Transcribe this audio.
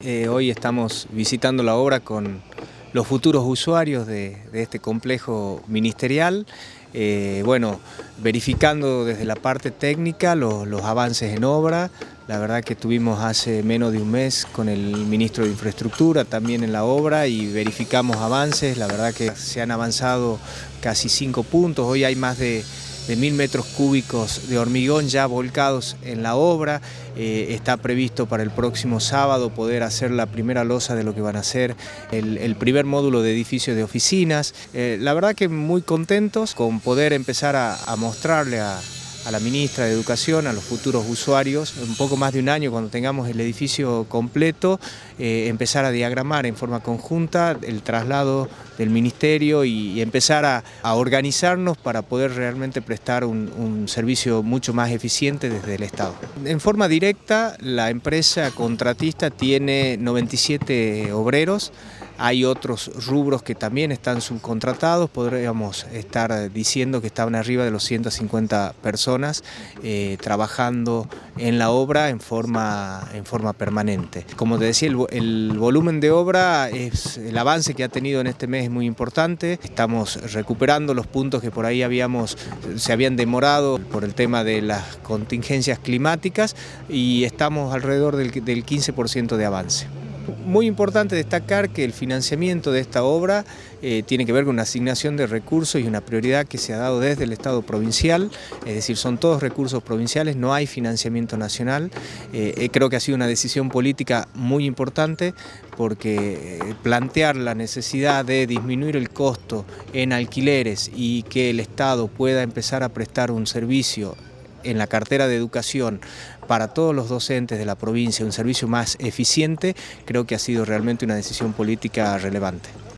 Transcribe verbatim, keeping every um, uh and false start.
Eh, hoy estamos visitando la obra con los futuros usuarios de, de este complejo ministerial, eh, bueno, verificando desde la parte técnica los, los avances en obra. La verdad que estuvimos hace menos de un mes con el ministro de Infraestructura también en la obra y verificamos avances. La verdad que se han avanzado casi cinco puntos, hoy hay más de de mil metros cúbicos de hormigón ya volcados en la obra. Eh, está previsto para el próximo sábado poder hacer la primera losa de lo que van a ser el, el primer módulo de edificios de oficinas. Eh, la verdad que muy contentos con poder empezar a, a mostrarle a, a la ministra de Educación, a los futuros usuarios, un poco más de un año cuando tengamos el edificio completo, eh, empezar a diagramar en forma conjunta el traslado del ministerio y, y empezar a, a organizarnos para poder realmente prestar un, un servicio mucho más eficiente desde el Estado. En forma directa, la empresa contratista tiene noventa y siete obreros. Hay otros rubros que también están subcontratados, podríamos estar diciendo que estaban arriba de los ciento cincuenta personas eh, trabajando en la obra en forma, en forma permanente. Como te decía, el, el volumen de obra, es, el avance que ha tenido en este mes es muy importante. Estamos recuperando los puntos que por ahí habíamos, se habían demorado por el tema de las contingencias climáticas y estamos alrededor del, del quince por ciento de avance. Muy importante destacar que el financiamiento de esta obra eh, tiene que ver con una asignación de recursos y una prioridad que se ha dado desde el Estado provincial, es decir, son todos recursos provinciales, no hay financiamiento nacional. Eh, creo que ha sido una decisión política muy importante porque plantear la necesidad de disminuir el costo en alquileres y que el Estado pueda empezar a prestar un servicio en la cartera de educación para todos los docentes de la provincia, un servicio más eficiente, creo que ha sido realmente una decisión política relevante.